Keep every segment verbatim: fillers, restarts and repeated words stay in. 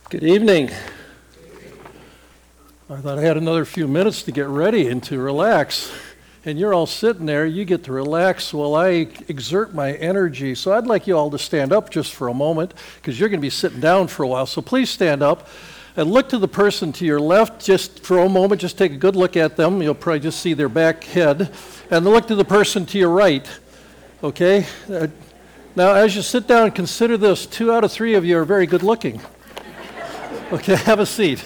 Good evening. I thought I had another few minutes to get ready and to relax. And you're all sitting there, you get to relax while I exert my energy. So I'd like you all to stand up just for a moment, because you're going to be sitting down for a while. So please stand up and look to the person to your left just for a moment. Just take a good look at them. You'll probably just see their back head. And look to the person to your right. Okay? Uh, now, as you sit down, consider this. Two out of three of you are very good looking. Okay, have a seat.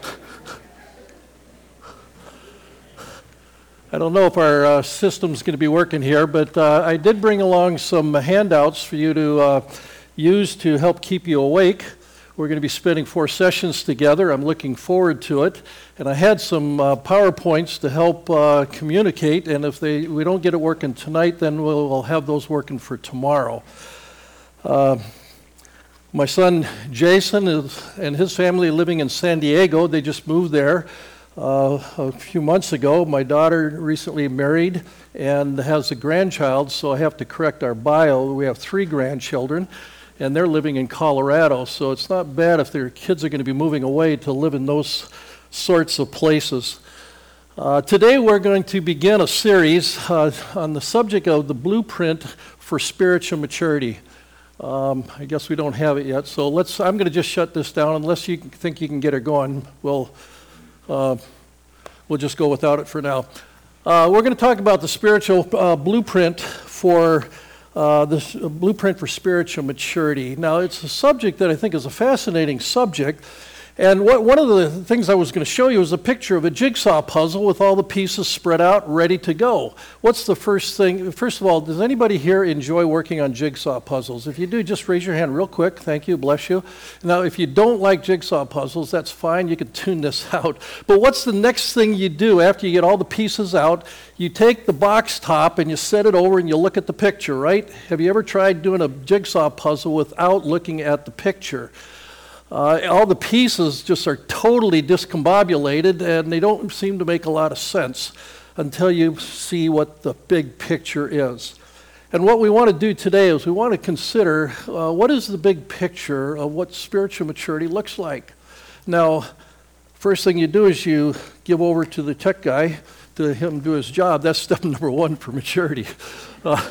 I don't know if our uh, system's going to be working here, but uh, I did bring along some handouts for you to uh, use to help keep you awake. We're going to be spending four sessions together. I'm looking forward to it. And I had some uh, PowerPoints to help uh, communicate, and if they we don't get it working tonight, then we'll, we'll have those working for tomorrow. Uh, My son Jason is, and his family living in San Diego. They just moved there uh, a few months ago. My daughter recently married and has a grandchild, so I have to correct our bio. We have three grandchildren, and they're living in Colorado, so it's not bad if their kids are going to be moving away to live in those sorts of places. Uh, today we're going to begin a series uh, on the subject of the blueprint for spiritual maturity. Um, I guess we don't have it yet, so let's. I'm going to just shut this down unless you think you can get it going. We'll uh, we'll just go without it for now. Uh, we're going to talk about the spiritual uh, blueprint for uh, this uh, blueprint for spiritual maturity. Now, it's a subject that I think is a fascinating subject. And what, one of the things I was going to show you is a picture of a jigsaw puzzle with all the pieces spread out, ready to go. What's the first thing? First of all, does anybody here enjoy working on jigsaw puzzles? If you do, just raise your hand real quick. Thank you. Bless you. Now, if you don't like jigsaw puzzles, that's fine. You can tune this out. But what's the next thing you do after you get all the pieces out? You take the box top and you set it over and you look at the picture, right? Have you ever tried doing a jigsaw puzzle without looking at the picture? Uh, all the pieces just are totally discombobulated, and they don't seem to make a lot of sense until you see what the big picture is. And what we want to do today is we want to consider uh, what is the big picture of what spiritual maturity looks like. Now, first thing you do is you give over to the tech guy to him do his job. That's step number one for maturity. Uh,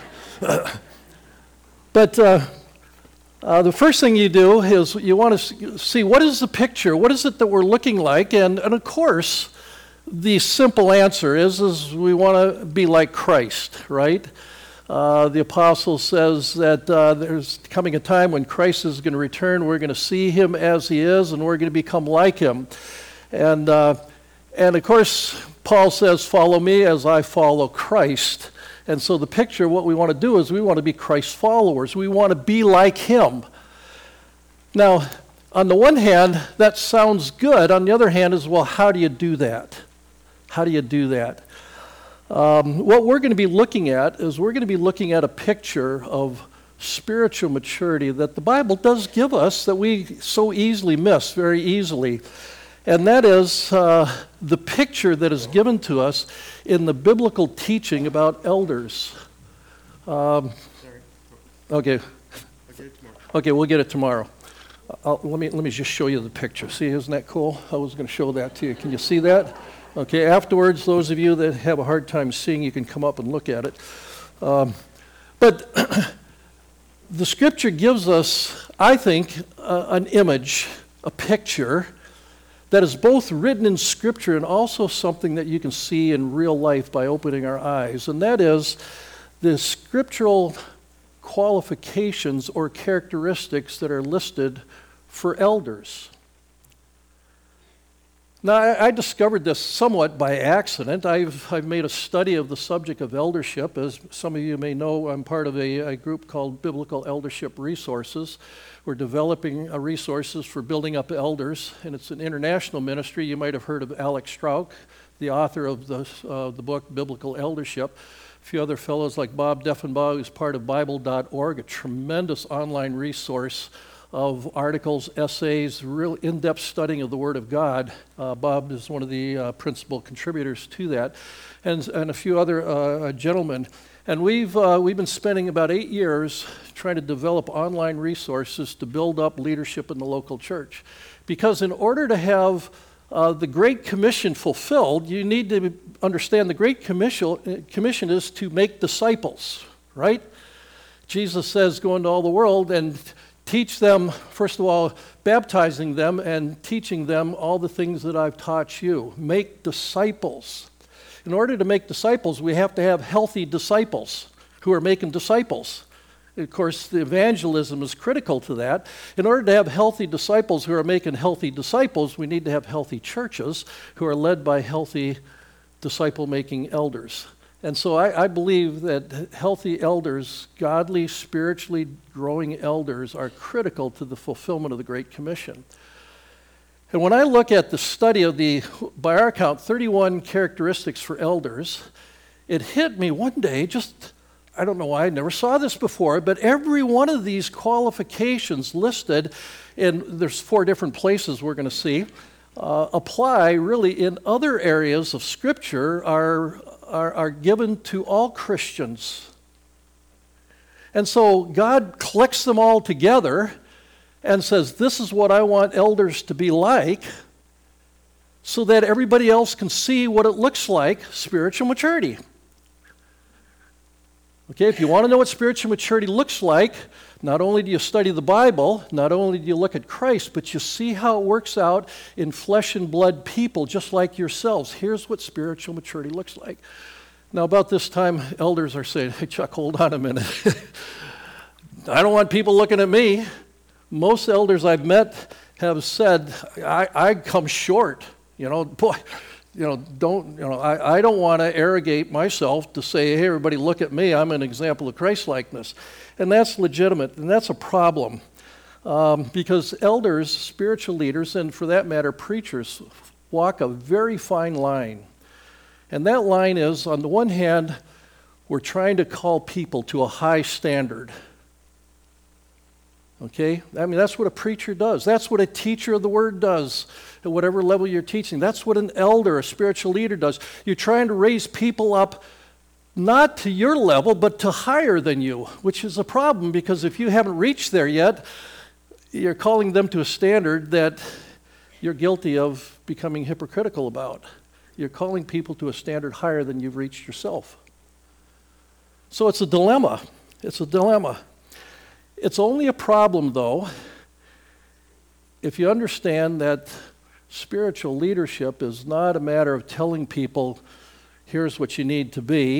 but uh, Uh, the first thing you do is you want to see what is the picture, what is it that we're looking like, and, and of course, the simple answer is, is we want to be like Christ, right? Uh, the apostle says that uh, there's coming a time when Christ is going to return, we're going to see him as he is, and we're going to become like him. And, uh, and of course, Paul says, follow me as I follow Christ. And so the picture, what we want to do is we want to be Christ's followers. We want to be like him. Now, on the one hand, that sounds good. On the other hand is, well, how do you do that? How do you do that? Um, what we're going to be looking at is we're going to be looking at a picture of spiritual maturity that the Bible does give us that we so easily miss, very easily. And that is uh, the picture that is given to us in the biblical teaching about elders. Um, okay. Okay, we'll get it tomorrow. I'll, let me let me just show you the picture. See, isn't that cool? I was going to show that to you. Can you see that? Okay. Afterwards, those of you that have a hard time seeing, you can come up and look at it. Um, but the Scripture gives us, I think, uh, an image, a picture that is both written in Scripture and also something that you can see in real life by opening our eyes, and that is the scriptural qualifications or characteristics that are listed for elders. Now, I, I discovered this somewhat by accident. I've, I've made a study of the subject of eldership. As some of you may know, I'm part of a, a group called Biblical Eldership Resources. We're developing uh, resources for building up elders, and it's an international ministry. You might have heard of Alex Strauch, the author of the, uh, the book Biblical Eldership. A few other fellows like Bob Deffenbaugh, who's part of Bible dot org, a tremendous online resource of articles, essays, real in-depth studying of the Word of God. Uh, Bob is one of the uh, principal contributors to that, and, and a few other uh, gentlemen. And we've, uh, we've been spending about eight years trying to develop online resources to build up leadership in the local church. Because in order to have uh, the Great Commission fulfilled, you need to understand the Great Commission, commission is to make disciples, right? Jesus says, go into all the world and teach them, first of all, baptizing them and teaching them all the things that I've taught you. Make disciples. In order to make disciples, we have to have healthy disciples who are making disciples. Of course, the evangelism is critical to that. In order to have healthy disciples who are making healthy disciples, we need to have healthy churches who are led by healthy disciple-making elders. And so I, I believe that healthy elders, godly, spiritually growing elders, are critical to the fulfillment of the Great Commission. And when I look at the study of the, by our count, thirty-one characteristics for elders, it hit me one day, just, I don't know why, I never saw this before, but every one of these qualifications listed, and there's four different places we're going to see, uh, apply really in other areas of Scripture, are, are, are given to all Christians. And so God collects them all together and says, this is what I want elders to be like, so that everybody else can see what it looks like, spiritual maturity. Okay, if you want to know what spiritual maturity looks like, not only do you study the Bible, not only do you look at Christ, but you see how it works out in flesh and blood people just like yourselves. Here's what spiritual maturity looks like. Now, about this time, elders are saying, hey, Chuck, hold on a minute. I don't want people looking at me. Most elders I've met have said, I, I come short. You know, boy, you know, don't, you know, I, I don't want to arrogate myself to say, hey, everybody look at me, I'm an example of Christ-likeness. And that's legitimate, and that's a problem. Um, because elders, spiritual leaders, and for that matter, preachers, walk a very fine line. And that line is, on the one hand, we're trying to call people to a high standard. Okay? I mean, that's what a preacher does. That's what a teacher of the Word does at whatever level you're teaching. That's what an elder, a spiritual leader does. You're trying to raise people up not to your level, but to higher than you, which is a problem because if you haven't reached there yet, you're calling them to a standard that you're guilty of becoming hypocritical about. You're calling people to a standard higher than you've reached yourself. So it's a dilemma. It's a dilemma. It's only a problem, though, if you understand that spiritual leadership is not a matter of telling people, here's what you need to be.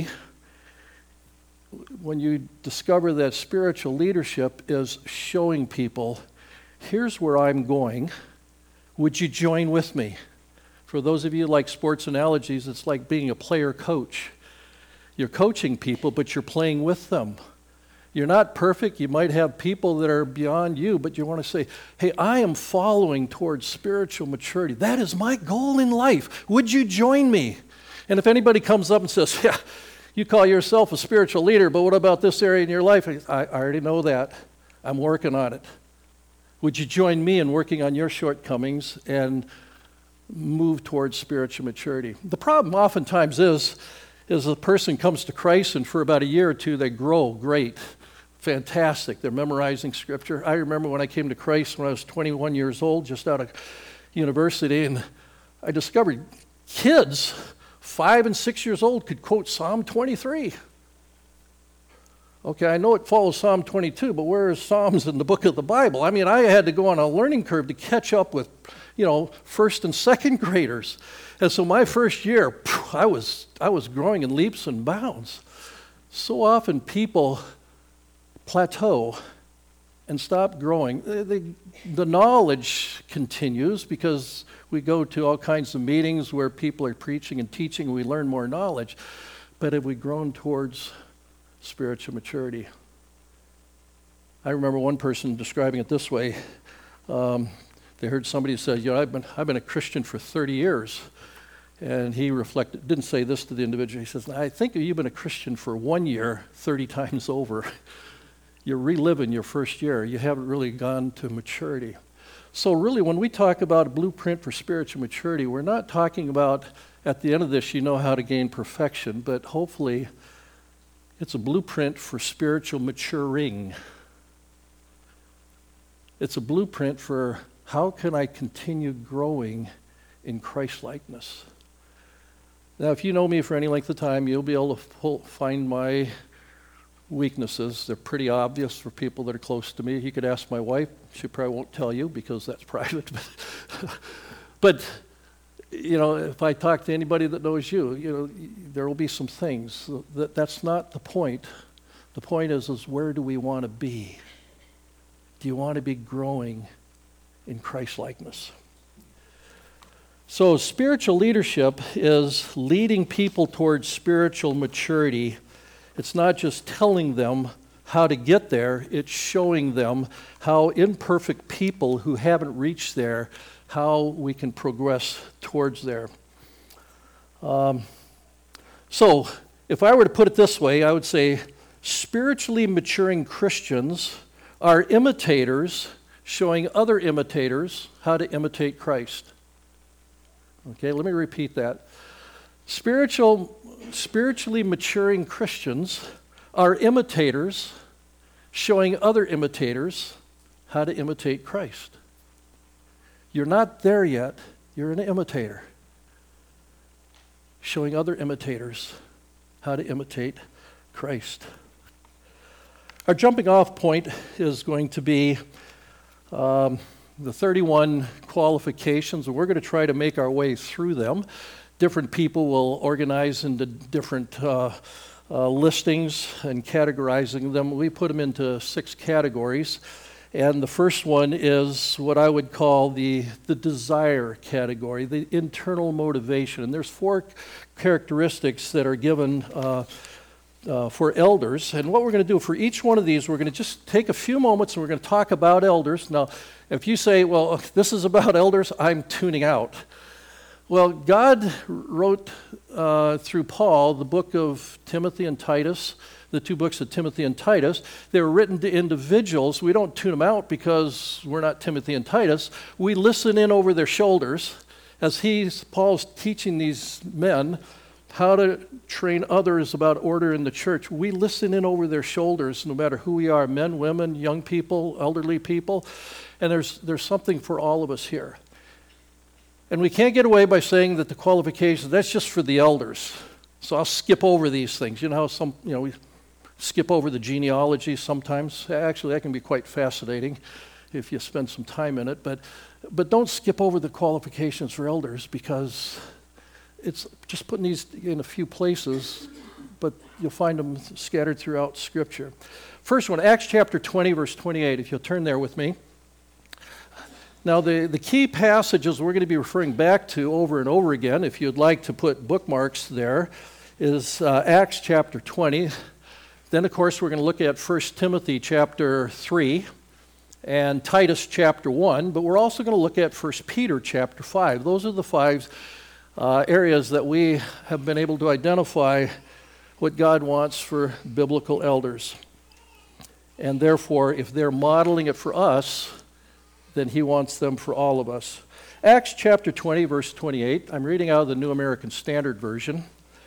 When you discover that spiritual leadership is showing people, here's where I'm going. Would you join with me? For those of you who like sports analogies, it's like being a player coach. You're coaching people, but you're playing with them. You're not perfect. You might have people that are beyond you, but you want to say, hey, I am following towards spiritual maturity. That is my goal in life. Would you join me? And if anybody comes up and says, yeah, you call yourself a spiritual leader, but what about this area in your life? I, I already know that. I'm working on it. Would you join me in working on your shortcomings and move towards spiritual maturity? The problem oftentimes is, is a person comes to Christ and for about a year or two they grow great. Fantastic. They're memorizing Scripture. I remember when I came to Christ when I was twenty-one years old, just out of university, and I discovered kids, five and six years old, could quote Psalm twenty-three. Okay, I know it follows Psalm twenty-two, but where are Psalms in the book of the Bible? I mean, I had to go on a learning curve to catch up with, you know, first and second graders. And so my first year, I was I was growing in leaps and bounds. So often people plateau and stop growing. The, the, the knowledge continues because we go to all kinds of meetings where people are preaching and teaching and we learn more knowledge. But have we grown towards spiritual maturity? I remember one person describing it this way. Um, they heard somebody say, you know, I've been, I've been a Christian for thirty years. And he reflected, didn't say this to the individual. He says, I think you've been a Christian for one year, thirty times over. You're reliving your first year. You haven't really gone to maturity. So really, when we talk about a blueprint for spiritual maturity, we're not talking about, at the end of this, you know how to gain perfection, but hopefully It's a blueprint for spiritual maturing. It's a blueprint for how can I continue growing in Christ-likeness. Now, if you know me for any length of time, you'll be able to pull, find my weaknesses. They're pretty obvious for people that are close to me. You could ask my wife. She probably won't tell you because that's private. But, you know, if I talk to anybody that knows you, you know, there will be some things. That, that's not the point. The point is, is where do we want to be? Do you want to be growing in Christ-likeness? So spiritual leadership is leading people towards spiritual maturity. It's not just telling them how to get there, it's showing them how imperfect people who haven't reached there, how we can progress towards there. Um, so if I were to put it this way, I would say spiritually maturing Christians are imitators showing other imitators how to imitate Christ. Okay, let me repeat that. Spiritual, spiritually maturing Christians are imitators showing other imitators how to imitate Christ. You're not there yet. You're an imitator showing other imitators how to imitate Christ. Our jumping off point is going to be um, the thirty-one qualifications, and we're going to try to make our way through them. Different people will organize into different uh, uh, listings and categorizing them. We put them into six categories, and the first one is what I would call the, the desire category, the internal motivation. And there's four characteristics that are given uh, Uh, for elders, and what we're going to do for each one of these, we're going to just take a few moments and we're going to talk about elders. Now, if you say, well, this is about elders, I'm tuning out. Well, God wrote uh, through Paul the book of Timothy and Titus, the two books of Timothy and Titus. They were written to individuals. We don't tune them out because we're not Timothy and Titus. We listen in over their shoulders as he's, Paul's teaching these men how to train others about order in the church. We listen in over their shoulders, no matter who we are, men, women, young people, elderly people, and there's there's something for all of us here. And we can't get away by saying that the qualifications, that's just for the elders. So I'll skip over these things. You know how some, you know, we skip over the genealogy sometimes. Actually, that can be quite fascinating if you spend some time in it, but but don't skip over the qualifications for elders, because it's just putting these in a few places, but you'll find them scattered throughout Scripture. First one, Acts chapter twenty, verse twenty-eight, if you'll turn there with me. Now, the, the key passages we're going to be referring back to over and over again, if you'd like to put bookmarks there, is uh, Acts chapter twenty. Then, of course, we're going to look at First Timothy chapter three and Titus chapter one, but we're also going to look at First Peter chapter five. Those are the five Uh, areas that we have been able to identify what God wants for biblical elders. And therefore, if they're modeling it for us, then he wants them for all of us. Acts chapter twenty, verse twenty-eight. I'm reading out of the New American Standard Version.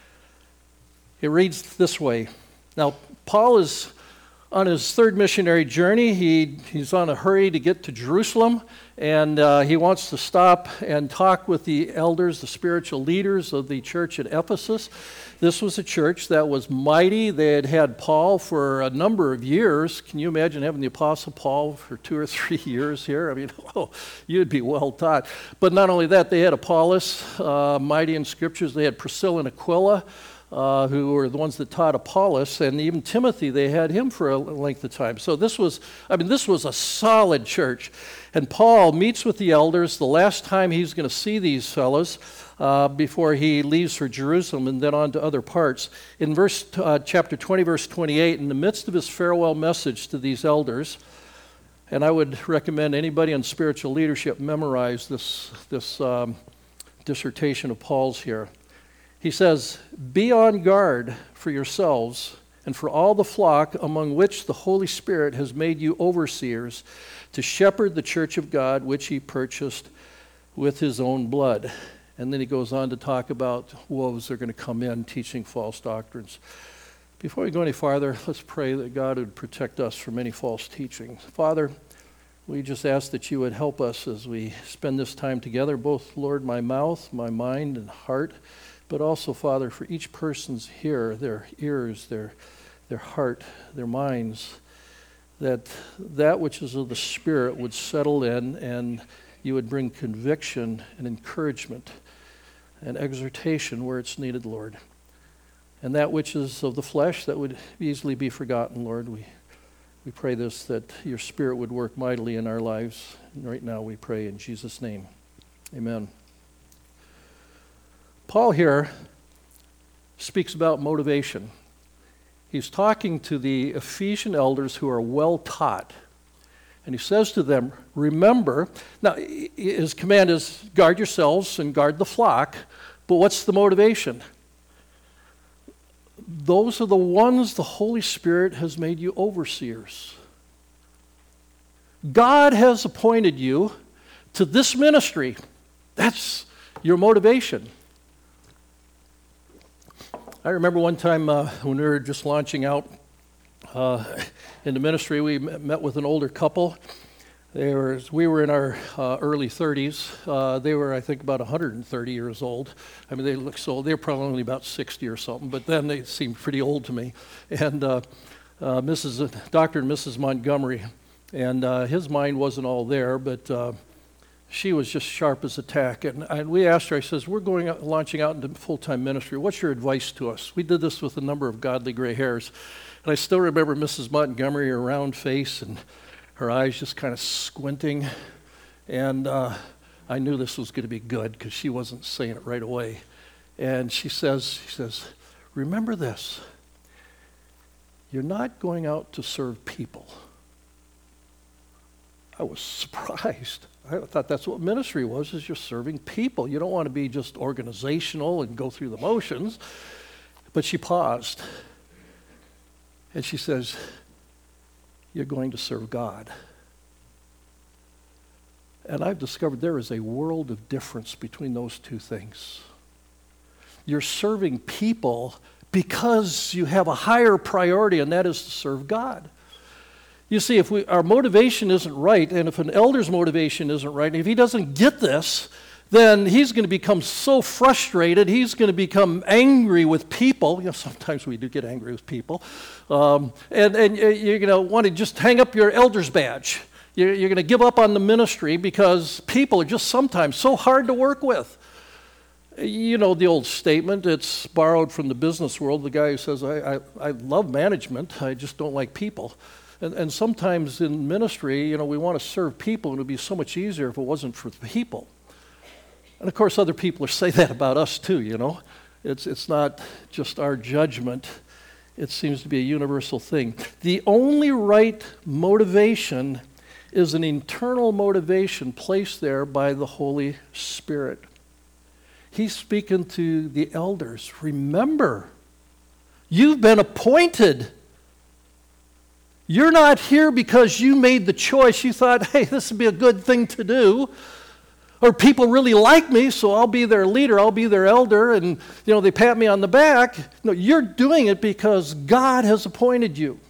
It reads this way. Now, Paul is on his third missionary journey. He, he's on a hurry to get to Jerusalem, and uh, he wants to stop and talk with the elders, the spiritual leaders of the church at Ephesus. This was a church that was mighty. They had had Paul for a number of years. Can you imagine having the Apostle Paul for two or three years here? I mean, oh, you'd be well taught. But not only that, they had Apollos, uh, mighty in scriptures. They had Priscilla and Aquila, Uh, who were the ones that taught Apollos, and even Timothy, they had him for a length of time. So this was, I mean, this was a solid church. And Paul meets with the elders the last time he's going to see these fellows uh, before he leaves for Jerusalem and then on to other parts. In verse uh, chapter twenty, verse twenty-eight, in the midst of his farewell message to these elders, and I would recommend anybody in spiritual leadership memorize this, this um, dissertation of Paul's here. He says, "Be on guard for yourselves and for all the flock among which the Holy Spirit has made you overseers to shepherd the church of God, which he purchased with his own blood." And then he goes on to talk about wolves are going to come in teaching false doctrines. Before we go any farther, let's pray that God would protect us from any false teachings. Father, we just ask that you would help us as we spend this time together, both, Lord, my mouth, my mind, and heart, but also, Father, for each person's here, their ears, their, their heart, their minds, that that which is of the Spirit would settle in and you would bring conviction and encouragement and exhortation where it's needed, Lord. And that which is of the flesh, that would easily be forgotten, Lord. We we pray this, that your Spirit would work mightily in our lives. And right now we pray in Jesus' name. Amen. Paul here speaks about motivation. He's talking to the Ephesian elders who are well taught. And he says to them, remember, now his command is guard yourselves and guard the flock, but what's the motivation? Those are the ones the Holy Spirit has made you overseers. God has appointed you to this ministry. That's your motivation. I remember one time uh, when we were just launching out uh, into ministry, we met with an older couple. They were, we were in our uh, early thirties. Uh, they were, I think, about one hundred thirty years old. I mean, they looked so old. They were probably only about sixty or something, but then they seemed pretty old to me. And uh, uh, Missus Doctor and Missus Montgomery, and uh, his mind wasn't all there, but uh, she was just sharp as a tack. And, and we asked her, I says, we're going out, launching out into full-time ministry. What's your advice to us? We did this with a number of godly gray hairs. And I still remember Missus Montgomery, her round face, and her eyes just kind of squinting, and uh, I knew this was going to be good because she wasn't saying it right away. And she says, she says, remember this, you're not going out to serve people. I was surprised. I thought that's what ministry was, is you're serving people. You don't want to be just organizational and go through the motions. But she paused, and she says, you're going to serve God. And I've discovered there is a world of difference between those two things. You're serving people because you have a higher priority, and that is to serve God. You see, if we, our motivation isn't right, and if an elder's motivation isn't right, and if he doesn't get this, then he's going to become so frustrated, he's going to become angry with people. You know, sometimes we do get angry with people. Um, and, and you're going to want to just hang up your elder's badge. You're, you're going to give up on the ministry because people are just sometimes so hard to work with. You know the old statement, it's borrowed from the business world, the guy who says, I, I, I love management, I just don't like people. And, and sometimes in ministry, you know, we want to serve people, and it would be so much easier if it wasn't for the people. And of course, other people say that about us too, you know. It's, it's not just our judgment. It seems to be a universal thing. The only right motivation is an internal motivation placed there by the Holy Spirit. He's speaking to the elders. Remember, you've been appointed. You're not here because you made the choice. You thought, hey, this would be a good thing to do. Or people really like me, so I'll be their leader, I'll be their elder, and you know they pat me on the back. No, you're doing it because God has appointed you.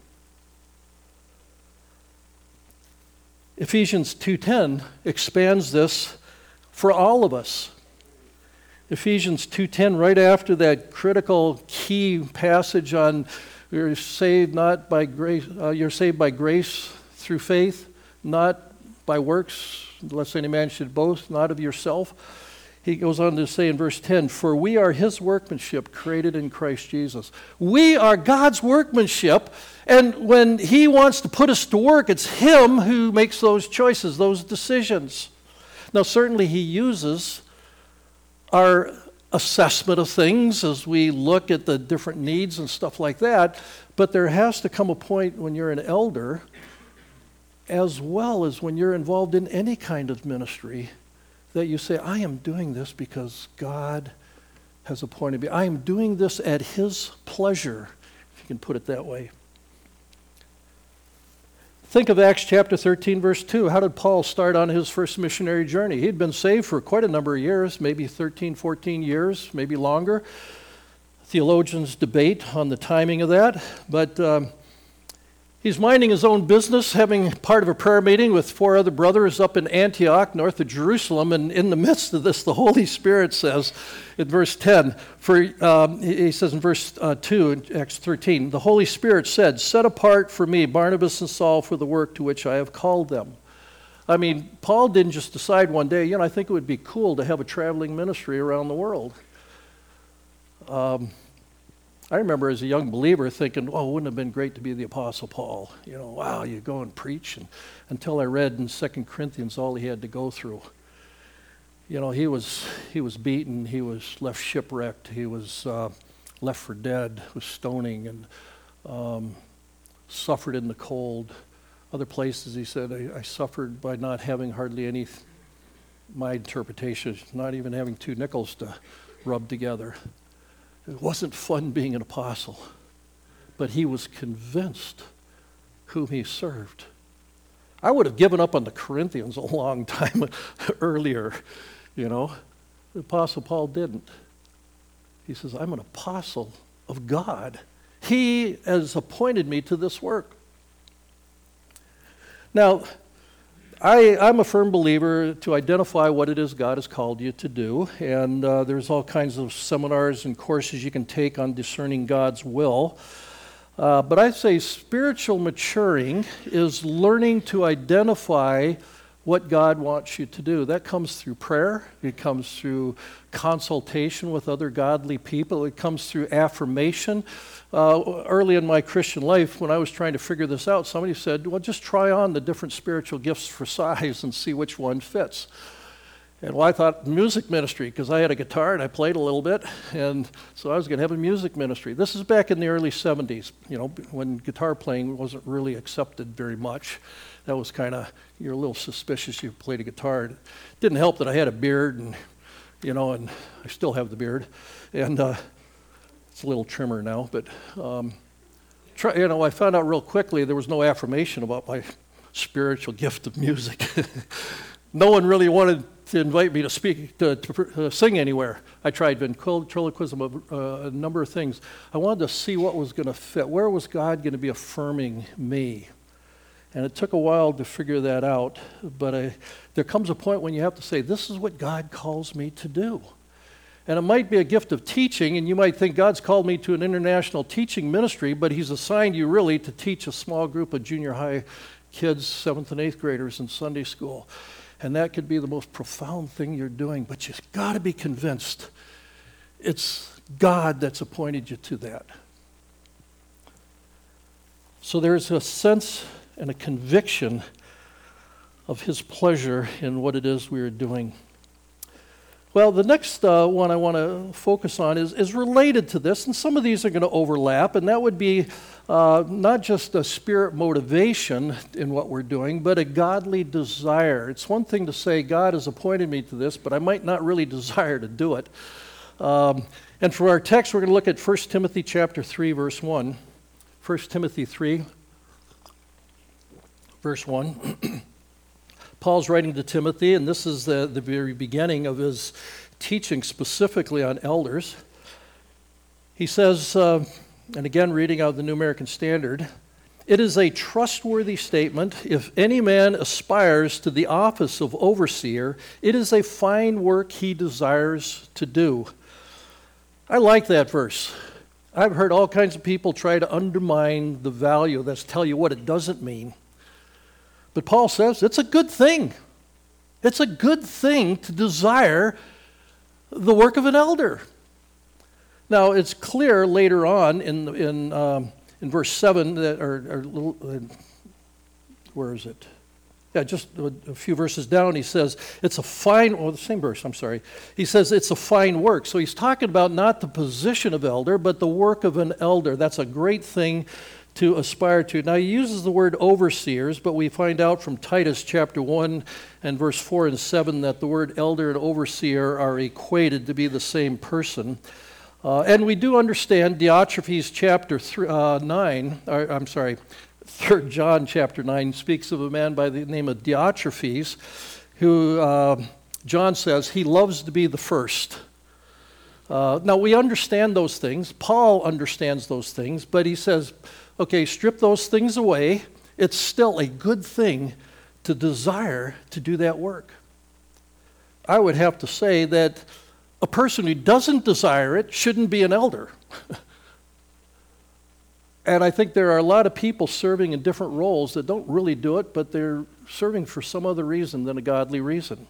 Ephesians two ten expands this for all of us. Ephesians two ten, right after that critical key passage on you're saved not by grace, uh, you're saved by grace through faith, not by works, lest any man should boast, not of yourself. He goes on to say in verse ten, for we are his workmanship created in Christ Jesus. We are God's workmanship, and when he wants to put us to work, it's him who makes those choices, those decisions. Now certainly he uses our assessment of things as we look at the different needs and stuff like that, but there has to come a point when you're an elder, as well as when you're involved in any kind of ministry, that you say, I am doing this because God has appointed me. I am doing this at his pleasure, if you can put it that way. Think of Acts chapter thirteen, verse two. How did Paul start on his first missionary journey? He'd been saved for quite a number of years, maybe thirteen, fourteen years, maybe longer. Theologians debate on the timing of that, but um, he's minding his own business, having part of a prayer meeting with four other brothers up in Antioch, north of Jerusalem, and in the midst of this, the Holy Spirit says in verse ten, for um, he says in verse uh, two in Acts thirteen, the Holy Spirit said, set apart for me Barnabas and Saul for the work to which I have called them. I mean, Paul didn't just decide one day, you know, I think it would be cool to have a traveling ministry around the world. Um, I remember as a young believer thinking, oh, wouldn't it have been great to be the Apostle Paul? You know, wow, you go and preach. And until I read in Second Corinthians all he had to go through. You know, he was he was beaten, he was left shipwrecked, he was uh, left for dead, was stoning, and um, suffered in the cold. Other places he said, I, I suffered by not having hardly any, my interpretation, not even having two nickels to rub together. It wasn't fun being an apostle, but he was convinced whom he served. I would have given up on the Corinthians a long time earlier, you know. The Apostle Paul didn't. He says, I'm an apostle of God. He has appointed me to this work. Now, I, I'm a firm believer to identify what it is God has called you to do, and uh, there's all kinds of seminars and courses you can take on discerning God's will. Uh, but I say spiritual maturing is learning to identify what God wants you to do. That comes through prayer. It comes through consultation with other godly people. It comes through affirmation. Uh, early in my Christian life, when I was trying to figure this out, somebody said, well, just try on the different spiritual gifts for size and see which one fits. And well, I thought music ministry, because I had a guitar and I played a little bit, and so I was going to have a music ministry. This is back in the early seventies, you know, when guitar playing wasn't really accepted very much. That was kind of, you're a little suspicious you played a guitar. It didn't help that I had a beard, and, you know, and I still have the beard. And, uh, It's a little trimmer now, but um, try, you know, I found out real quickly there was no affirmation about my spiritual gift of music. No one really wanted to invite me to speak, to, to uh, sing anywhere. I tried ventriloquism, uh, a number of things. I wanted to see what was going to fit. Where was God going to be affirming me? And it took a while to figure that out, but I, there comes a point when you have to say, this is what God calls me to do. And it might be a gift of teaching, and you might think God's called me to an international teaching ministry, but he's assigned you really to teach a small group of junior high kids, seventh and eighth graders in Sunday school. And that could be the most profound thing you're doing, but you've got to be convinced it's God that's appointed you to that. So there's a sense and a conviction of his pleasure in what it is we are doing. Well, the next uh, one I want to focus on is, is related to this, and some of these are going to overlap, and that would be uh, not just a spirit motivation in what we're doing, but a godly desire. It's one thing to say, God has appointed me to this, but I might not really desire to do it. Um, and for our text, we're going to look at First Timothy chapter three, verse one. First Timothy three, verse one. Paul's writing to Timothy, and this is the, the very beginning of his teaching specifically on elders. He says, uh, and again reading out of the New American Standard, it is a trustworthy statement. If any man aspires to the office of overseer, it is a fine work he desires to do. I like that verse. I've heard all kinds of people try to undermine the value, that's tell you what it doesn't mean. But Paul says it's a good thing. It's a good thing to desire the work of an elder. Now, it's clear later on in in um, in verse seven that, or, or uh, where is it? Yeah, just a, a few verses down, he says it's a fine. Oh, the same verse. I'm sorry. He says it's a fine work. So he's talking about not the position of elder, but the work of an elder. That's a great thing to aspire to. Now, he uses the word overseers, but we find out from Titus chapter one and verse four and seven that the word elder and overseer are equated to be the same person. Uh, and we do understand Diotrephes chapter three, uh, nine, or, I'm sorry, Third John chapter nine speaks of a man by the name of Diotrephes, who uh, John says he loves to be the first. Uh, now, we understand those things. Paul understands those things, but he says, okay, strip those things away. It's still a good thing to desire to do that work. I would have to say that a person who doesn't desire it shouldn't be an elder. And I think there are a lot of people serving in different roles that don't really do it, but they're serving for some other reason than a godly reason.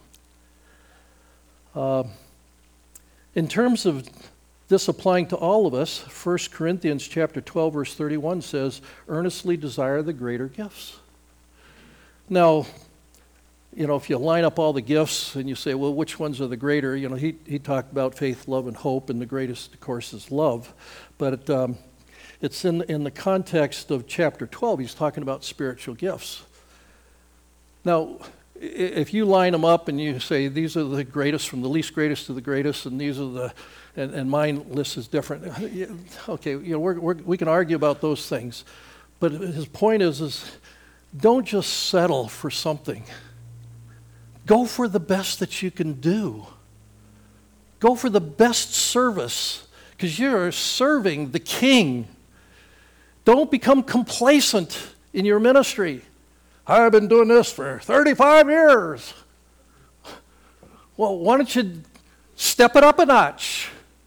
Uh, in terms of this applying to all of us, First Corinthians chapter twelve, verse thirty-one says, earnestly desire the greater gifts. Now, you know, if you line up all the gifts and you say, well, which ones are the greater? You know, he, he talked about faith, love, and hope, and the greatest, of course, is love. But um, it's in, in the context of chapter twelve, he's talking about spiritual gifts. Now, if you line them up and you say, these are the greatest from the least greatest to the greatest, and these are the, and, and mine list is different. Okay, you know, we're, we're, we can argue about those things. But his point is, is don't just settle for something. Go for the best that you can do. Go for the best service, because you're serving the King. Don't become complacent in your ministry. I've been doing this for thirty-five years. Well, why don't you step it up a notch?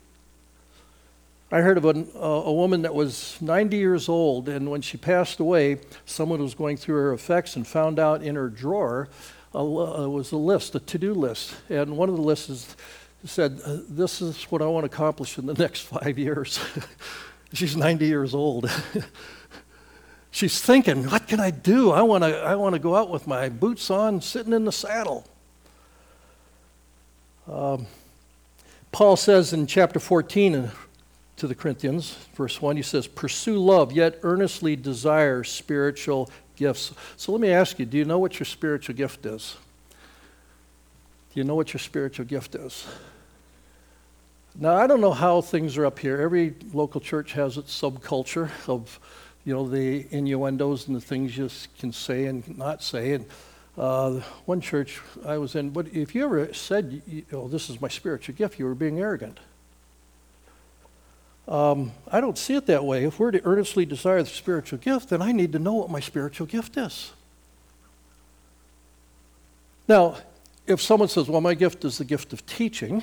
I heard of a, a woman that was ninety years old, and when she passed away, someone was going through her effects and found out in her drawer a, uh, was a list, a to-do list. And one of the lists is, said, this is what I want to accomplish in the next five years. She's ninety years old. She's thinking, what can I do? I want to I want to go out with my boots on, sitting in the saddle. Um, Paul says in chapter fourteen to the Corinthians, verse one, he says, pursue love, yet earnestly desire spiritual gifts. So let me ask you, do you know what your spiritual gift is? Do you know what your spiritual gift is? Now, I don't know how things are up here. Every local church has its subculture of, you know, the innuendos and the things you can say and not say. And uh, one church I was in, but if you ever said, you know, this is my spiritual gift, you were being arrogant. Um, I don't see it that way. If we're to earnestly desire the spiritual gift, then I need to know what my spiritual gift is. Now, if someone says, well, my gift is the gift of teaching,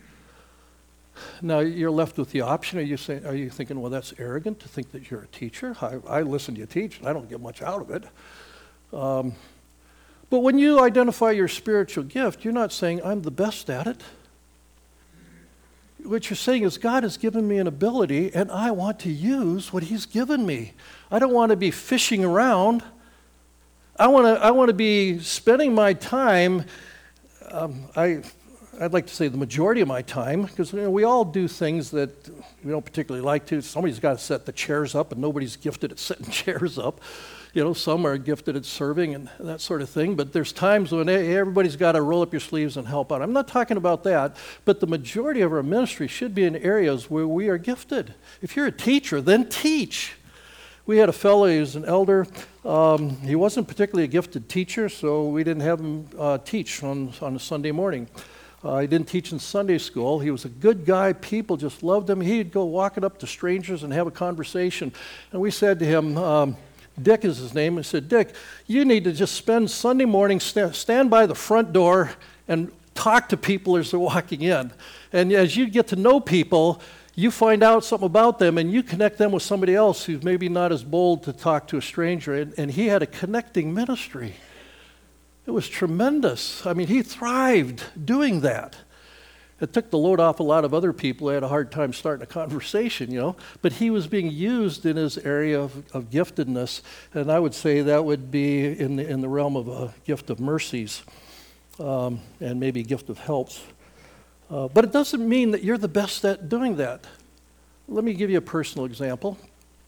now you're left with the option. Are you saying, are you thinking, well, that's arrogant to think that you're a teacher? I, I listen to you teach, and I don't get much out of it. Um, but when you identify your spiritual gift, you're not saying, I'm the best at it. What you're saying is, God has given me an ability, and I want to use what He's given me. I don't want to be fishing around. I want to. I want to be spending my time. Um, I. I'd like to say the majority of my time, because you know, we all do things that we don't particularly like to. Somebody's got to set the chairs up, and nobody's gifted at setting chairs up. You know, some are gifted at serving and that sort of thing, but there's times when hey, everybody's got to roll up your sleeves and help out. I'm not talking about that, but the majority of our ministry should be in areas where we are gifted. If you're a teacher, then teach. We had a fellow, he was an elder. Um, he wasn't particularly a gifted teacher, so we didn't have him uh, teach on, on a Sunday morning. Uh, he didn't teach in Sunday school. He was a good guy. People just loved him. He'd go walking up to strangers and have a conversation. And we said to him, um, Dick is his name, and said, Dick, you need to just spend Sunday morning, st- stand by the front door and talk to people as they're walking in. And as you get to know people, you find out something about them, and you connect them with somebody else who's maybe not as bold to talk to a stranger. And, and he had a connecting ministry. It was tremendous. I mean, he thrived doing that. It took the load off a lot of other people who had a hard time starting a conversation, you know. But he was being used in his area of, of giftedness, and I would say that would be in the, in the realm of a gift of mercies um, and maybe a gift of helps. Uh, but it doesn't mean that you're the best at doing that. Let me give you a personal example.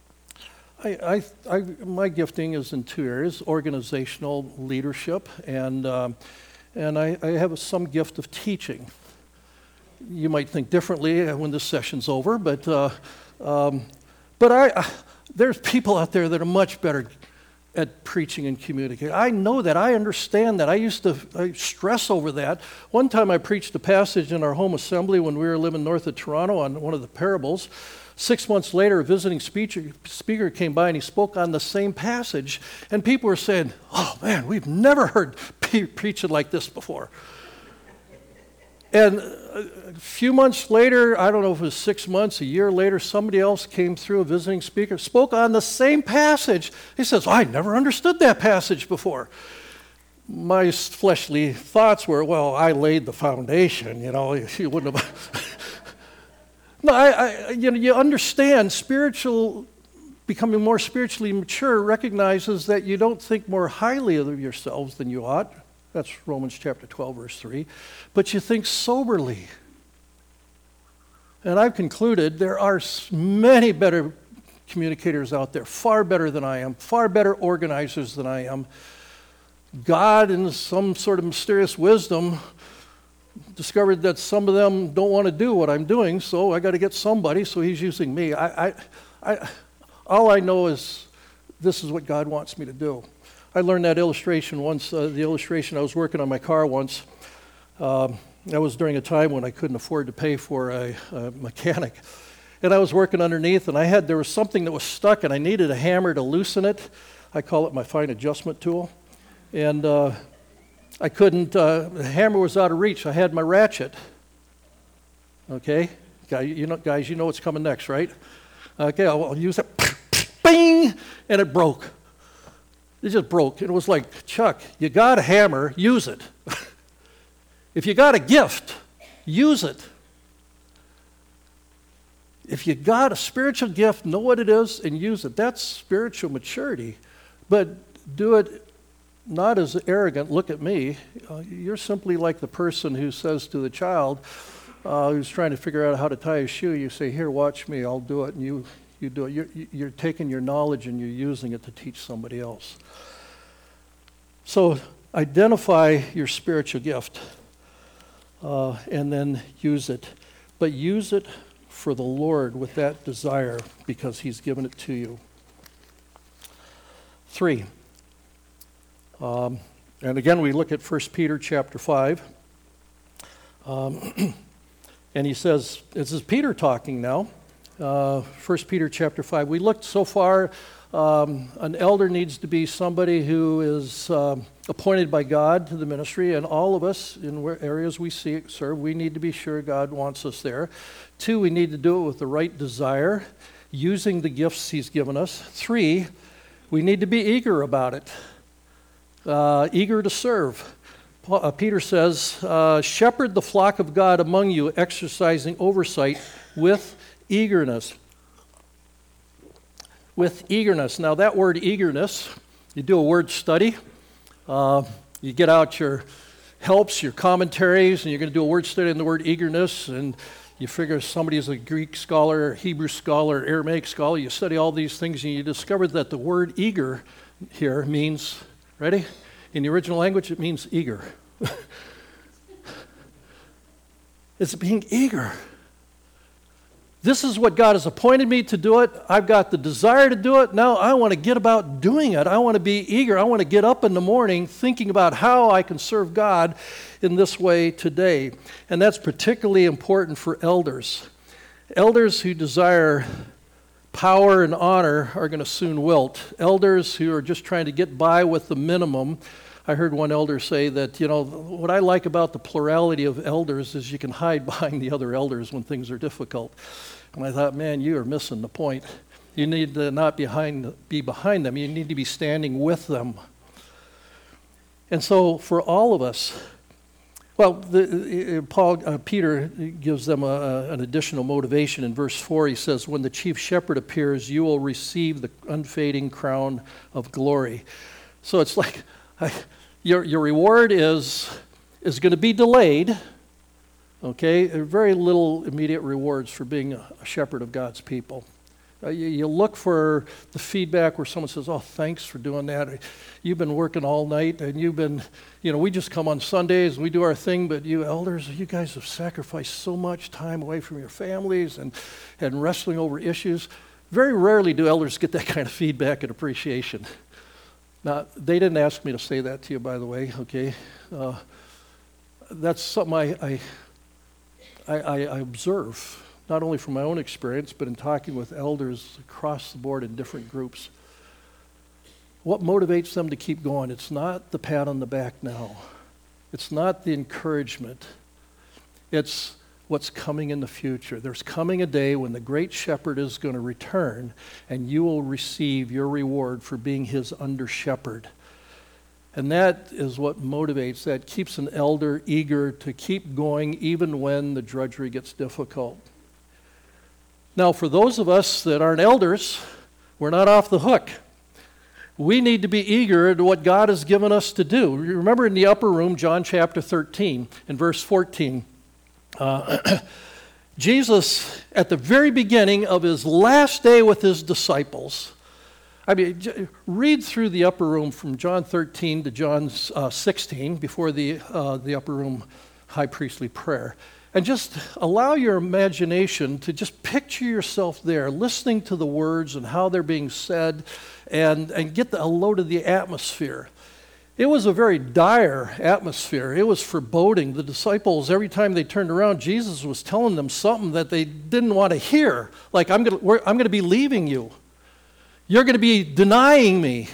I, I, I, my gifting is in two areas: organizational leadership, and um, and I, I have some gift of teaching. You might think differently when this session's over, but uh, um, but I, I there's people out there that are much better at preaching and communicating. I know that. I understand that. I used to I stress over that. One time I preached a passage in our home assembly when we were living north of Toronto on one of the parables. Six months later, a visiting speaker, speaker came by and he spoke on the same passage. And people were saying, oh man, we've never heard pre- preaching like this before. And a few months later, I don't know if it was six months, a year later, somebody else came through, a visiting speaker, spoke on the same passage. He says, I never understood that passage before. My fleshly thoughts were, well, I laid the foundation, you know, you wouldn't have. No, I, I, you know, you understand spiritual, becoming more spiritually mature recognizes that you don't think more highly of yourselves than you ought. That's Romans chapter twelve, verse three. But you think soberly. And I've concluded there are many better communicators out there, far better than I am, far better organizers than I am. God, in some sort of mysterious wisdom, discovered that some of them don't want to do what I'm doing, so I got to get somebody, so he's using me. I, I, I, all I know is this is what God wants me to do. I learned that illustration once, uh, the illustration I was working on my car once. Um, that was during a time when I couldn't afford to pay for a, a mechanic. And I was working underneath, and I had, there was something that was stuck, and I needed a hammer to loosen it. I call it my fine adjustment tool. And uh, I couldn't, uh, the hammer was out of reach. I had my ratchet. Okay? Guy, you know, guys, you know what's coming next, right? Okay, I'll, I'll use it. Bing! And it broke. It just broke. It was like, Chuck, you got a hammer, use it. If you got a gift, use it. If you got a spiritual gift, know what it is and use it. That's spiritual maturity. But do it not as arrogant, look at me. Uh, you're simply like the person who says to the child uh, who's trying to figure out how to tie his shoe, you say, here, watch me, I'll do it, and you, you do it. You're, you're taking your knowledge and you're using it to teach somebody else. So identify your spiritual gift uh, and then use it. But use it for the Lord with that desire because he's given it to you. Three. Um, and again, we look at First Peter chapter five. Um, and he says, this is Peter talking now. Uh, First Peter chapter five. We looked so far, um, an elder needs to be somebody who is um, appointed by God to the ministry, and all of us in where areas we see, serve, we need to be sure God wants us there. Two, we need to do it with the right desire, using the gifts he's given us. Three, we need to be eager about it, uh, eager to serve. Paul, uh, Peter says, uh, shepherd the flock of God among you, exercising oversight with eagerness. With eagerness. Now that word eagerness, you do a word study, uh, you get out your helps, your commentaries, and you're going to do a word study on the word eagerness, and you figure somebody is a Greek scholar, Hebrew scholar, Aramaic scholar, you study all these things, and you discover that the word eager here means, ready? In the original language, it means eager. It's being eager. This is what God has appointed me to do it. I've got the desire to do it. Now I want to get about doing it. I want to be eager. I want to get up in the morning thinking about how I can serve God in this way today. And that's particularly important for elders. Elders who desire power and honor are going to soon wilt. Elders who are just trying to get by with the minimum. I heard one elder say that, you know, what I like about the plurality of elders is you can hide behind the other elders when things are difficult. And I thought, man, you are missing the point. You need to not behind, be behind them. You need to be standing with them. And so for all of us, well, the, Paul, uh, Peter gives them a, an additional motivation. In verse four, he says, when the chief shepherd appears, you will receive the unfading crown of glory. So it's like, I, your, your reward is, is going to be delayed, okay? There are very little immediate rewards for being a, a shepherd of God's people. Uh, you, you look for the feedback where someone says, oh, thanks for doing that. You've been working all night, and you've been, you know, we just come on Sundays and we do our thing, but you elders, you guys have sacrificed so much time away from your families and, and wrestling over issues. Very rarely do elders get that kind of feedback and appreciation. Now, they didn't ask me to say that to you, by the way, okay? Uh, that's something I, I, I, I observe, not only from my own experience, but in talking with elders across the board in different groups. What motivates them to keep going? It's not the pat on the back now. It's not the encouragement. It's what's coming in the future. There's coming a day when the great shepherd is going to return, and you will receive your reward for being his under shepherd. And that is what motivates, that keeps an elder eager to keep going even when the drudgery gets difficult. Now, for those of us that aren't elders, we're not off the hook. We need to be eager to what God has given us to do. Remember in the upper room, John chapter thirteen, and verse fourteen, Uh, Jesus, at the very beginning of his last day with his disciples, I mean, j- read through the upper room from John thirteen to John uh, sixteen before the uh, the upper room high priestly prayer, and just allow your imagination to just picture yourself there, listening to the words and how they're being said, and and get the, a load of the atmosphere. It was a very dire atmosphere. It was foreboding. The disciples, every time they turned around, Jesus was telling them something that they didn't want to hear. Like, I'm going to, I'm going to be leaving you. You're going to be denying me.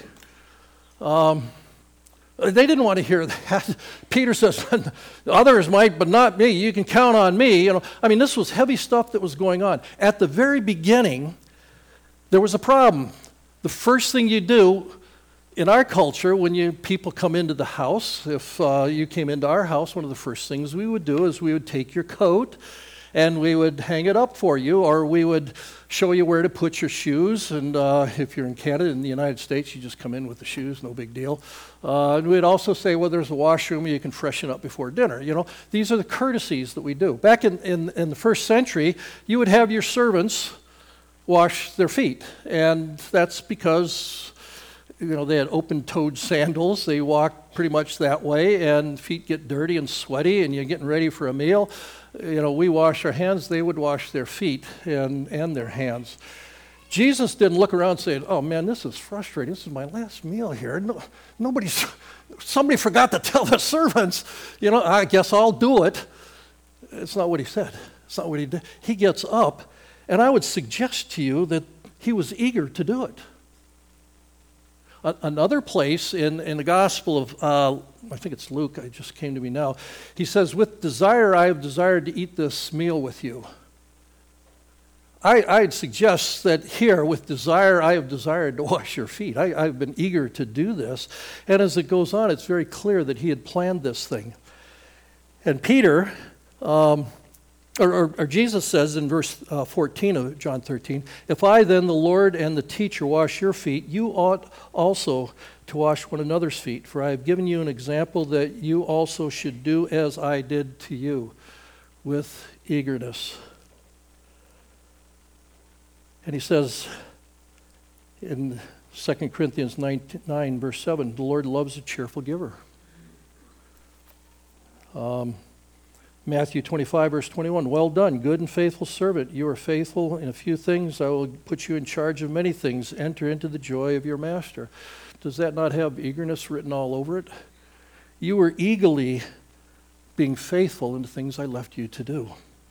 Um, they didn't want to hear that. Peter says, others might, but not me. You can count on me. You know, I mean, this was heavy stuff that was going on. At the very beginning, there was a problem. The first thing you do in our culture, when you people come into the house, if uh, you came into our house, one of the first things we would do is we would take your coat and we would hang it up for you, or we would show you where to put your shoes. And uh, if you're in Canada, in the United States, you just come in with the shoes, no big deal. Uh, and we'd also say, well, there's a washroom, you can freshen up before dinner. You know, these are the courtesies that we do. Back in, in, in the first century, you would have your servants wash their feet, and that's because, you know, they had open-toed sandals. They walked pretty much that way, and feet get dirty and sweaty, and you're getting ready for a meal. You know, we wash our hands. They would wash their feet and, and their hands. Jesus didn't look around saying, oh, man, this is frustrating. This is my last meal here. No, nobody's, somebody forgot to tell the servants, you know, I guess I'll do it. It's not what he said. It's not what he did. He gets up, and I would suggest to you that he was eager to do it. Another place in, in the Gospel of, uh, I think it's Luke, it just came to me now, he says, with desire I have desired to eat this meal with you. I, I'd suggest that here, with desire I have desired to wash your feet. I, I've been eager to do this. And as it goes on, it's very clear that he had planned this thing. And Peter, um, Or, or, or Jesus says in verse uh, fourteen of John thirteen, if I then, the Lord and the teacher, wash your feet, you ought also to wash one another's feet. For I have given you an example that you also should do as I did to you, with eagerness. And he says in Second Corinthians nine, verse seven, the Lord loves a cheerful giver. Um, Matthew twenty-five, verse twenty-one, well done, good and faithful servant. You are faithful in a few things. I will put you in charge of many things. Enter into the joy of your master. Does that not have eagerness written all over it? You were eagerly being faithful in the things I left you to do.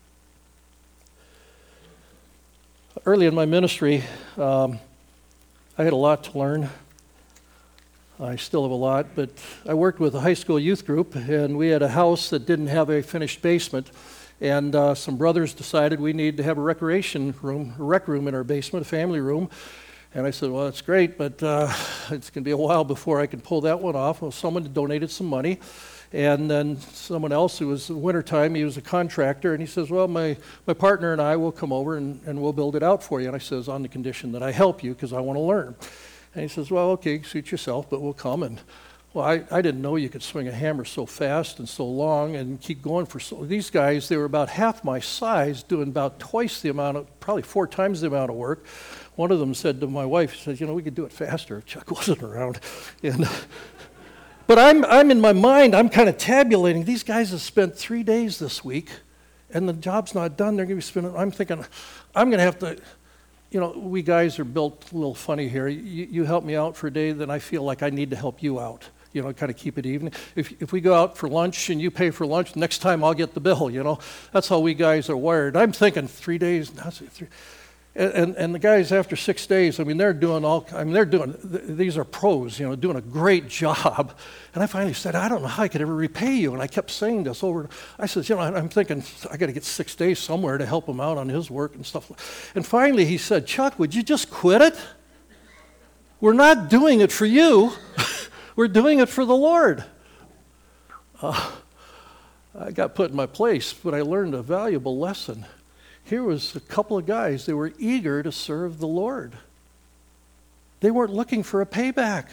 Early in my ministry, um, I had a lot to learn. I still have a lot, but I worked with a high school youth group, and we had a house that didn't have a finished basement, and uh, some brothers decided we needed to have a recreation room, a rec room in our basement, a family room. And I said, well, that's great, but uh, it's going to be a while before I can pull that one off. Well, someone donated some money, and then someone else who was wintertime, he was a contractor, and he says, well, my, my partner and I will come over and, and we'll build it out for you. And I says, on the condition that I help you, because I want to learn. And he says, well, okay, suit yourself, but we'll come. And well, I, I didn't know you could swing a hammer so fast and so long and keep going for so. These guys, they were about half my size, doing about twice the amount of, probably four times the amount of work. One of them said to my wife, he says, you know, we could do it faster if Chuck wasn't around. And but I'm I'm in my mind, I'm kind of tabulating. These guys have spent three days this week, and the job's not done. They're going to be spending. I'm thinking, I'm going to have to. you know, we guys are built a little funny here. You, you help me out for a day, then I feel like I need to help you out. You know, kind of keep it even. If if we go out for lunch and you pay for lunch, next time I'll get the bill, you know. That's how we guys are wired. I'm thinking three days, three, and, and and the guys after six days, I mean, they're doing all, I mean, they're doing, these are pros, you know, doing a great job. And I finally said, I don't know how I could ever repay you. And I kept saying this over, I said, you know, I'm thinking I got to get six days somewhere to help him out on his work and stuff. And finally he said, Chuck, would you just quit it? We're not doing it for you. We're doing it for the Lord. Uh, I got put in my place, but I learned a valuable lesson. Here was a couple of guys, they were eager to serve the Lord. They weren't looking for a payback.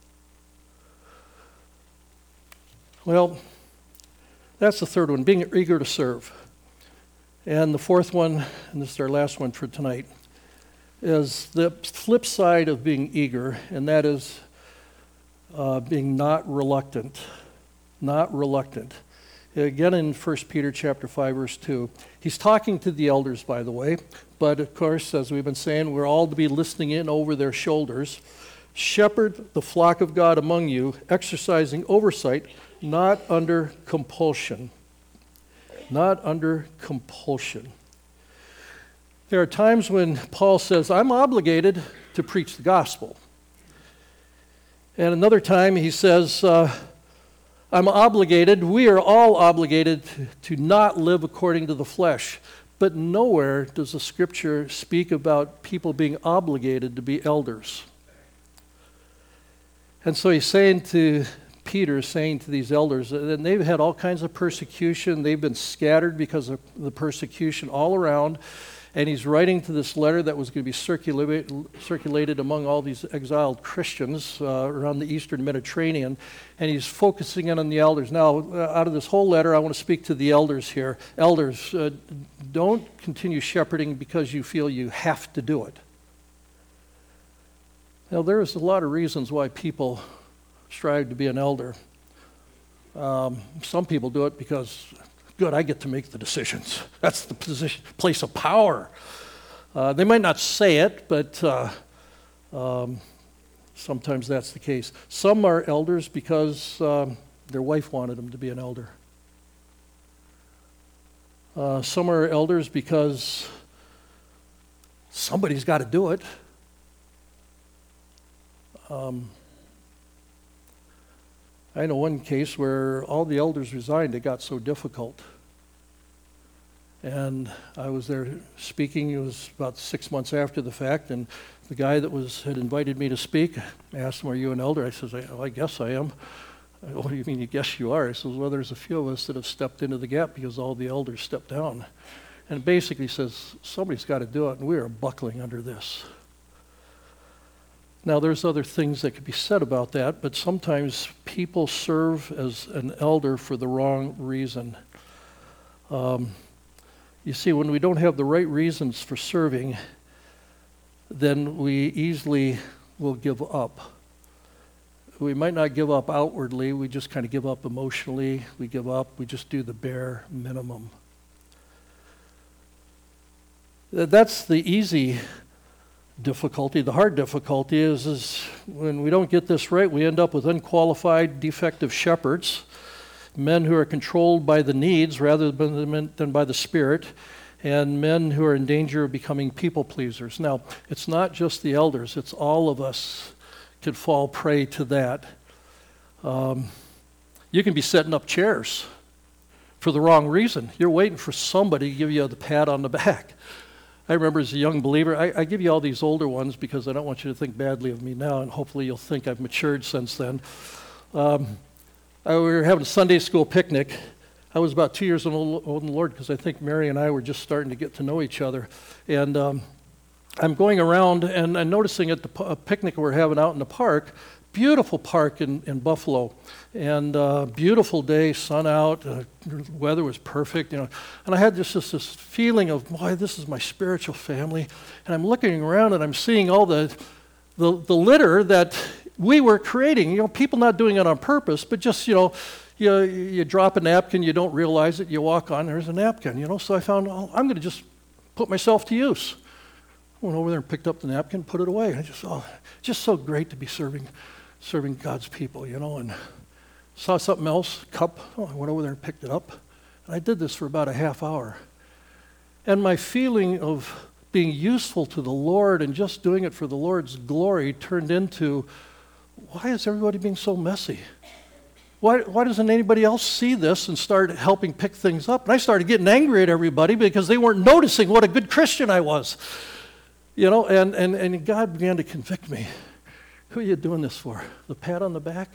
Well, that's the third one, being eager to serve. And the fourth one, and this is our last one for tonight, is the flip side of being eager, and that is Uh, being not reluctant, not reluctant. Again in First Peter chapter five, verse two. He's talking to the elders, by the way, but of course, as we've been saying, we're all to be listening in over their shoulders. Shepherd the flock of God among you, exercising oversight, not under compulsion. Not under compulsion. There are times when Paul says, I'm obligated to preach the gospel. And another time he says, uh, I'm obligated, we are all obligated to, to not live according to the flesh. But nowhere does the scripture speak about people being obligated to be elders. And so he's saying to Peter, saying to these elders, and they've had all kinds of persecution, they've been scattered because of the persecution all around. And he's writing to this letter that was going to be circulated, circulated among all these exiled Christians uh, around the eastern Mediterranean. And he's focusing in on the elders. Now, uh, out of this whole letter, I want to speak to the elders here. Elders, uh, don't continue shepherding because you feel you have to do it. Now, there's a lot of reasons why people strive to be an elder. Um, some people do it because, good, I get to make the decisions. That's the position, place of power. Uh, they might not say it, but uh, um, sometimes that's the case. Some are elders because um, their wife wanted them to be an elder. Uh, some are elders because somebody's got to do it. Um, I know one case where all the elders resigned. It got so difficult. And I was there speaking. It was about six months after the fact, and the guy that was had invited me to speak, I asked him, are you an elder? I says, well, I guess I am. What do you mean you guess you are? I says, well, there's a few of us that have stepped into the gap because all the elders stepped down. And basically says, somebody's got to do it, and we are buckling under this. Now, there's other things that could be said about that, but sometimes people serve as an elder for the wrong reason. Um, you see, when we don't have the right reasons for serving, then we easily will give up. We might not give up outwardly, we just kind of give up emotionally, we give up, we just do the bare minimum. That's the easy difficulty. The hard difficulty is, is when we don't get this right, we end up with unqualified, defective shepherds, men who are controlled by the needs rather than, than by the Spirit, and men who are in danger of becoming people pleasers. Now, it's not just the elders, it's all of us could fall prey to that. Um, you can be setting up chairs for the wrong reason. You're waiting for somebody to give you the pat on the back. I remember as a young believer, I, I give you all these older ones because I don't want you to think badly of me now, and hopefully you'll think I've matured since then. Um, I, we were having a Sunday school picnic. I was about two years old, old in the Lord because I think Mary and I were just starting to get to know each other. And um, I'm going around and I'm noticing at the p- picnic we're having out in the park, beautiful park in, in Buffalo, and uh, beautiful day, sun out, uh, weather was perfect, you know. And I had just this, this feeling of, boy, this is my spiritual family. And I'm looking around and I'm seeing all the, the the litter that we were creating. You know, people not doing it on purpose, but just, you know, you you drop a napkin, you don't realize it, you walk on, there's a napkin, you know. So I found, oh, I'm going to just put myself to use. Went over there and picked up the napkin, put it away. I just, oh, just so great to be serving, serving God's people, you know, and saw something else, cup. Oh, I went over there and picked it up. And I did this for about a half hour. And my feeling of being useful to the Lord and just doing it for the Lord's glory turned into, why is everybody being so messy? Why, why doesn't anybody else see this and start helping pick things up? And I started getting angry at everybody because they weren't noticing what a good Christian I was. You know, and, and, and God began to convict me. Who are you doing this for? The pat on the back?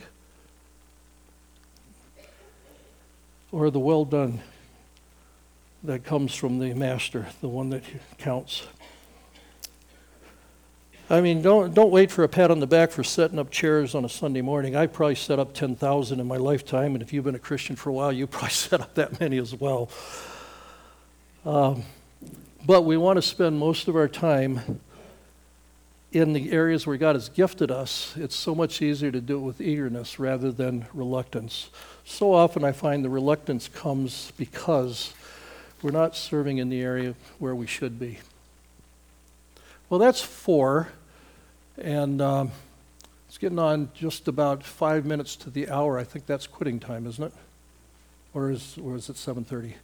Or the well done that comes from the master, the one that counts? I mean, don't don't wait for a pat on the back for setting up chairs on a Sunday morning. I probably set up ten thousand in my lifetime, and if you've been a Christian for a while, you probably set up that many as well. Um, but we want to spend most of our time in the areas where God has gifted us. It's so much easier to do it with eagerness rather than reluctance. So often I find the reluctance comes because we're not serving in the area where we should be. Well, that's four, and um, it's getting on just about five minutes to the hour. I think that's quitting time, isn't it? Or is, or is it seven thirty?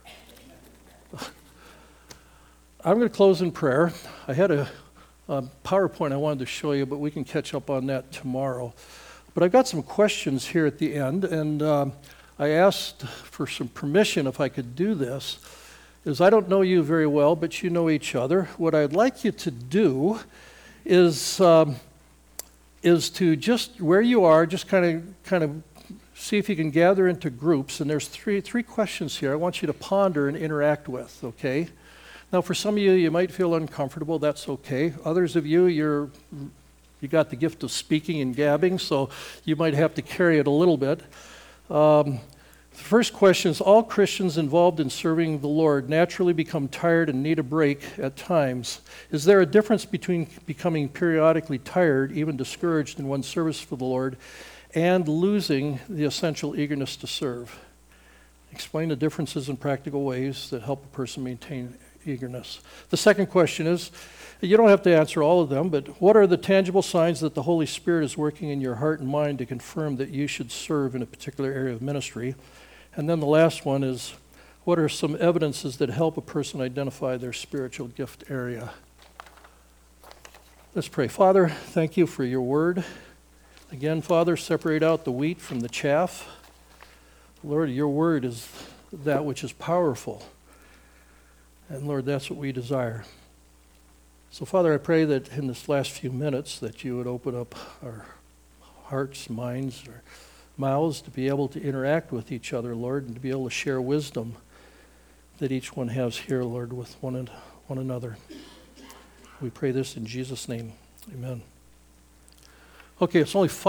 I'm going to close in prayer. I had a, a PowerPoint I wanted to show you, but we can catch up on that tomorrow. But I've got some questions here at the end, and um, I asked for some permission if I could do this. Is I don't know you very well, but you know each other. What I'd like you to do is um, is to just where you are, just kind of kind of see if you can gather into groups. And there's three three questions here I want you to ponder and interact with. Okay. Now, for some of you, you might feel uncomfortable. That's okay. Others of you, you're you got the gift of speaking and gabbing, so you might have to carry it a little bit. Um, The first question is, all Christians involved in serving the Lord naturally become tired and need a break at times. Is there a difference between becoming periodically tired, even discouraged in one's service for the Lord, and losing the essential eagerness to serve? Explain the differences in practical ways that help a person maintain eagerness. The second question is, you don't have to answer all of them, but what are the tangible signs that the Holy Spirit is working in your heart and mind to confirm that you should serve in a particular area of ministry? And then the last one is, what are some evidences that help a person identify their spiritual gift area? Let's pray. Father, thank you for your word. Again, Father, separate out the wheat from the chaff. Lord, your word is that which is powerful. And Lord, that's what we desire. So Father, I pray that in this last few minutes that you would open up our hearts, minds, our mouths to be able to interact with each other, Lord, and to be able to share wisdom that each one has here, Lord, with one, and, one another. We pray this in Jesus' name. Amen. Okay, it's only five